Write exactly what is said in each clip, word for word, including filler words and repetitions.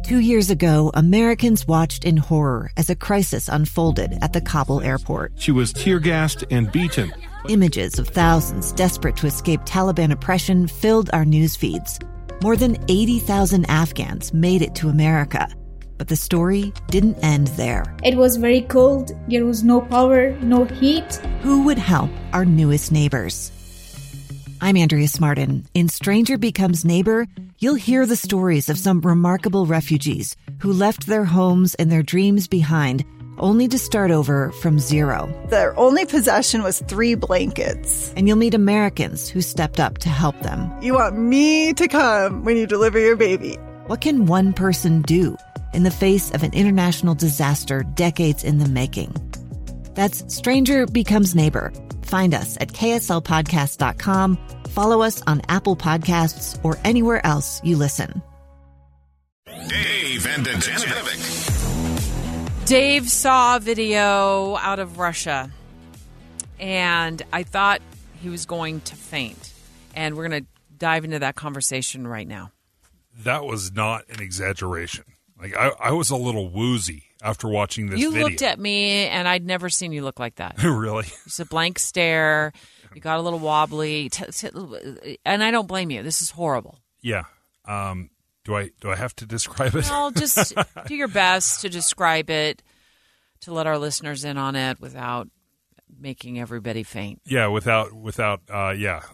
Two years ago, Americans watched in horror as a crisis unfolded at the Kabul airport. She was tear-gassed and beaten. Images of thousands desperate to escape Taliban oppression filled our news feeds. More than eighty thousand Afghans made it to America. But the story didn't end there. It was very cold. There was no power, no heat. Who would help our newest neighbors? I'm Andrea Smartin. In Stranger Becomes Neighbor, you'll hear the stories of some remarkable refugees who left their homes and their dreams behind, only to start over from zero. Their only possession was three blankets. And you'll meet Americans who stepped up to help them. You want me to come when you deliver your baby. What can one person do in the face of an international disaster decades in the making? That's Stranger Becomes Neighbor. Find us at K S L podcast dot com. Follow us on Apple Podcasts or anywhere else you listen. Dave and Danovic. Dave saw a video out of Russia, and I thought he was going to faint. And we're going to dive into that conversation right now. That was not an exaggeration. Like I, I was a little woozy after watching this you video. You looked at me, and I'd never seen you look like that. Really? It's a blank stare. You got a little wobbly, and I don't blame you. This is horrible. Yeah. Um, do I do I have to describe it? No, just do your best to describe it, to let our listeners in on it without making everybody faint. Yeah, without without uh, yeah,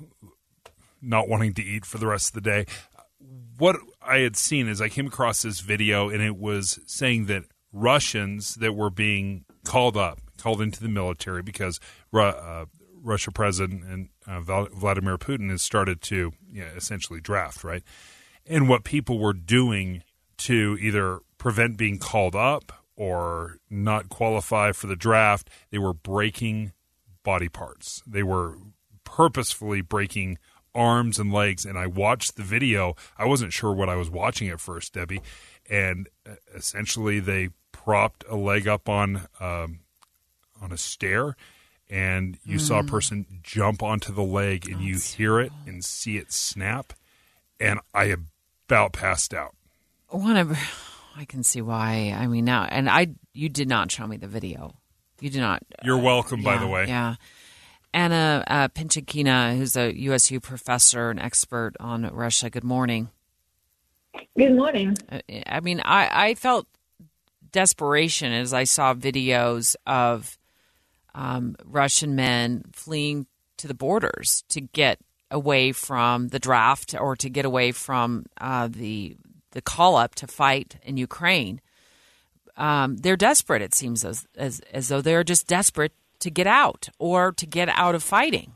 not wanting to eat for the rest of the day. What I had seen is I came across this video, and it was saying that Russians that were being called up, called into the military because uh, Russia President and uh, Vladimir Putin has started to you know, essentially draft, right? And what people were doing to either prevent being called up or not qualify for the draft, they were breaking body parts. They were purposefully breaking arms and legs, and I watched the video. I wasn't sure what I was watching at first, Debbie, and essentially they propped a leg up on um, on a stair, and you mm. saw a person jump onto the leg, and oh, you hear it and see it snap, and I about passed out. One of, I can see why. I mean, now, and I, you did not show me the video. You did not. You're welcome, uh, by yeah, the way. Yeah. Anna uh, Pinchakina, who's a U S U professor and expert on Russia. Good morning. Good morning. I mean, I, I felt desperation as I saw videos of um, Russian men fleeing to the borders to get away from the draft or to get away from uh, the the call up to fight in Ukraine. Um, they're desperate. It seems as, as as though they're just desperate to get out or to get out of fighting.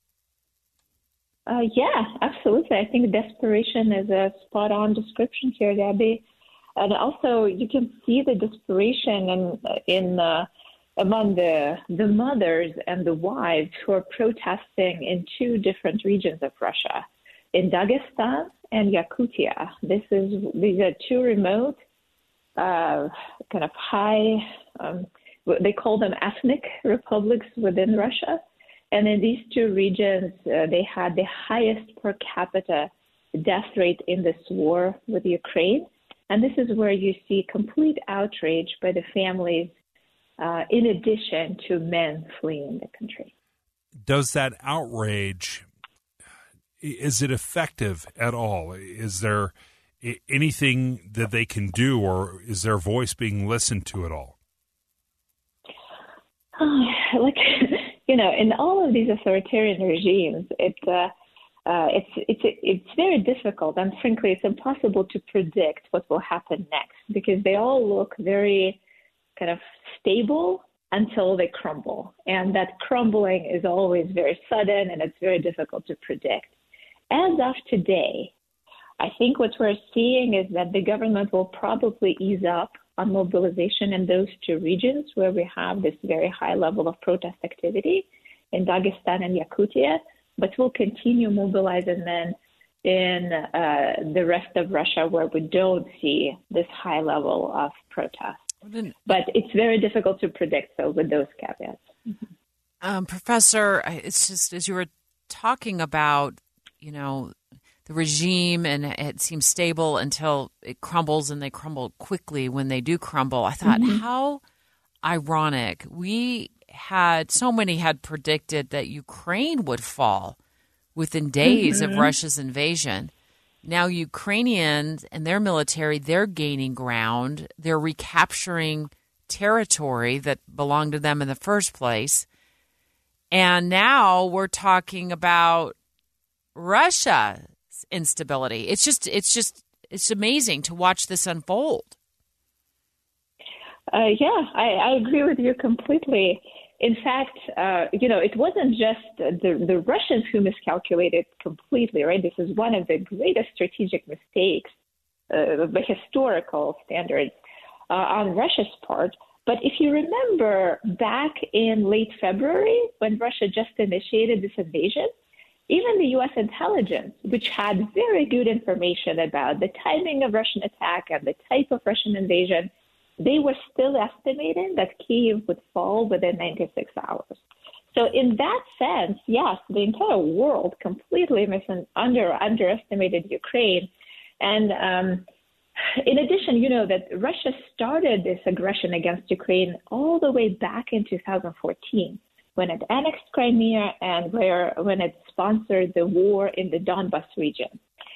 Uh, yeah, absolutely. I think desperation is a spot-on description here, Debbie. And also, you can see the desperation in in uh, among the the mothers and the wives who are protesting in two different regions of Russia, in Dagestan and Yakutia. This is these are two remote, uh, kind of high. Um, they call them ethnic republics within Russia. And in these two regions, uh, they had the highest per capita death rate in this war with Ukraine. And this is where you see complete outrage by the families, uh, in addition to men fleeing the country. Does that outrage, is it effective at all? Is there anything that they can do, or is their voice being listened to at all? Uh, like, you know, in all of these authoritarian regimes, it, uh, uh, it's it's it's very difficult, and frankly, it's impossible to predict what will happen next because they all look very kind of stable until they crumble, and that crumbling is always very sudden, and it's very difficult to predict. As of today, I think what we're seeing is that the government will probably ease up on mobilization in those two regions where we have this very high level of protest activity in Dagestan and Yakutia, but we'll continue mobilizing men in uh, the rest of Russia where we don't see this high level of protest. But it's very difficult to predict, so with those caveats. Um, Professor, it's just as you were talking about, you know, the regime, and it seems stable until it crumbles, and they crumble quickly when they do crumble. I thought, mm-hmm. how ironic. We had, so many had predicted that Ukraine would fall within days mm-hmm. of Russia's invasion. Now Ukrainians and their military, they're gaining ground. They're recapturing territory that belonged to them in the first place. And now we're talking about Russia. Instability. It's just, it's just, it's amazing to watch this unfold. Uh, yeah, I, I agree with you completely. In fact, uh, you know, it wasn't just the, the Russians who miscalculated completely, right? This is one of the greatest strategic mistakes uh, of the historical standards uh, on Russia's part. But if you remember back in late February, when Russia just initiated this invasion, even the U S intelligence, which had very good information about the timing of Russian attack and the type of Russian invasion, they were still estimating that Kyiv would fall within ninety-six hours. So in that sense, yes, the entire world completely mis- under underestimated Ukraine. And um, in addition, you know that Russia started this aggression against Ukraine all the way back in two thousand fourteen. When it annexed Crimea and where when it sponsored the war in the Donbas region.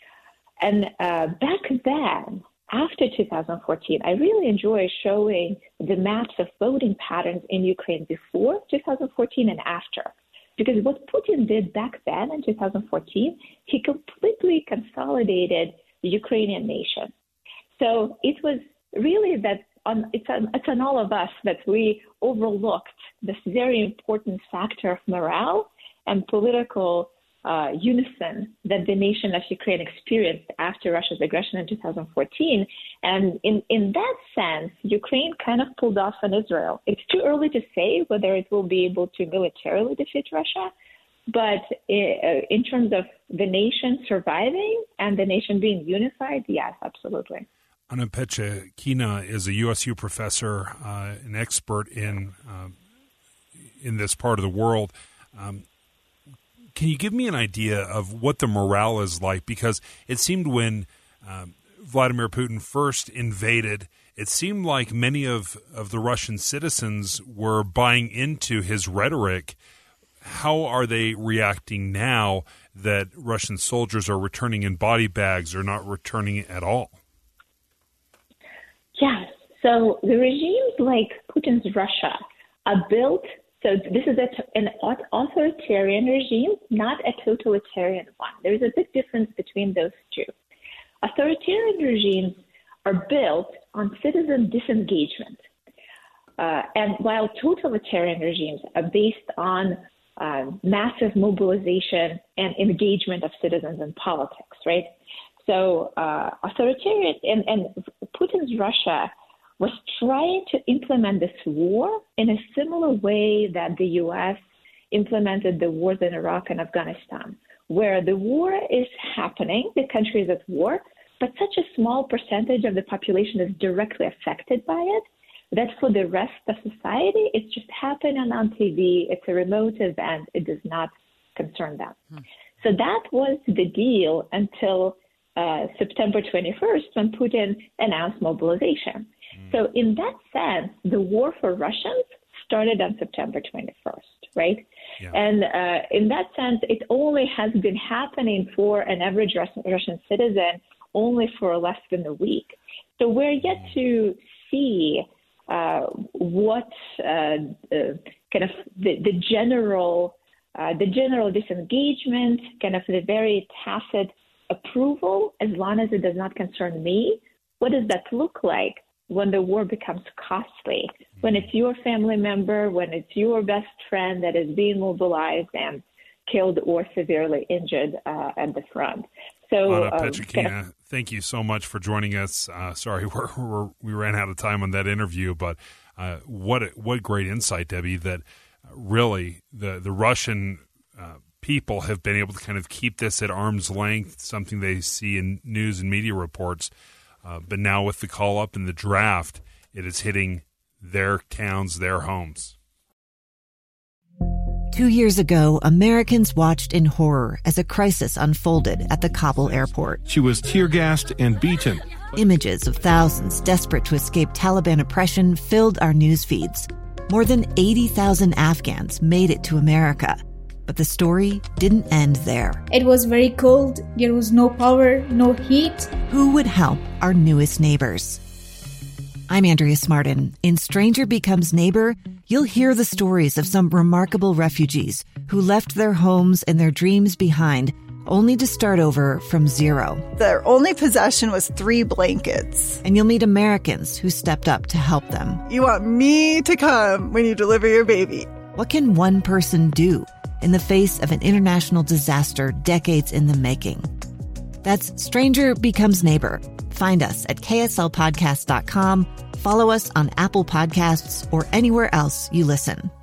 And uh, back then, after two thousand fourteen, I really enjoy showing the maps of voting patterns in Ukraine before two thousand fourteen and after. Because what Putin did back then in two thousand fourteen, he completely consolidated the Ukrainian nation. So it was really that on, it's, on, it's on all of us that we overlooked this very important factor of morale and political uh, unison that the nation of Ukraine experienced after Russia's aggression in two thousand fourteen. And in, in that sense, Ukraine kind of pulled off on Israel. It's too early to say whether it will be able to militarily defeat Russia, but in terms of the nation surviving and the nation being unified, yes, absolutely. Anna Petchekina is a U S U professor, uh, an expert in uh, in this part of the world. Um, can you give me an idea of what the morale is like? Because it seemed when um, Vladimir Putin first invaded, it seemed like many of, of the Russian citizens were buying into his rhetoric. How are they reacting now that Russian soldiers are returning in body bags or not returning at all? Yes. So the regimes like Putin's Russia are built, so this is a, an authoritarian regime, not a totalitarian one. There's a big difference between those two. Authoritarian regimes are built on citizen disengagement. Uh, and while totalitarian regimes are based on uh, massive mobilization and engagement of citizens in politics, right? So uh, authoritarian and, and Putin's Russia was trying to implement this war in a similar way that the U S implemented the wars in Iraq and Afghanistan, where the war is happening, the country is at war, but such a small percentage of the population is directly affected by it that for the rest of society, it's just happening on T V, it's a remote event, it does not concern them. Hmm. So that was the deal until Uh, September twenty-first, when Putin announced mobilization. Mm. So in that sense, the war for Russians started on September twenty-first, right? Yeah. And uh, in that sense, it only has been happening for an average Russian, Russian citizen only for less than a week. So we're yet mm. to see uh, what uh, uh, kind of the, the general, uh, the general disengagement, kind of the very tacit approval, as long as it does not concern me. What does that look like when the war becomes costly? When it's your family member, when it's your best friend that is being mobilized and killed or severely injured uh, at the front. So, Anna um, Petchekina, kind of, thank you so much for joining us. Uh, sorry, we're, we're, we ran out of time on that interview, but uh, what what great insight, Debbie, that really the, the Russian uh, people have been able to kind of keep this at arm's length, something they see in news and media reports. Uh, but now with the call-up and the draft, it is hitting their towns, their homes. Two years ago, Americans watched in horror as a crisis unfolded at the Kabul airport. She was tear-gassed and beaten. Images of thousands desperate to escape Taliban oppression filled our news feeds. More than eighty thousand Afghans made it to America. But the story didn't end there. It was very cold. There was no power, no heat. Who would help our newest neighbors? I'm Andrea Smartin. In Stranger Becomes Neighbor, you'll hear the stories of some remarkable refugees who left their homes and their dreams behind, only to start over from zero. Their only possession was three blankets. And you'll meet Americans who stepped up to help them. You want me to come when you deliver your baby. What can one person do in the face of an international disaster decades in the making? That's Stranger Becomes Neighbor. Find us at K S L podcast dot com. Follow us on Apple Podcasts or anywhere else you listen.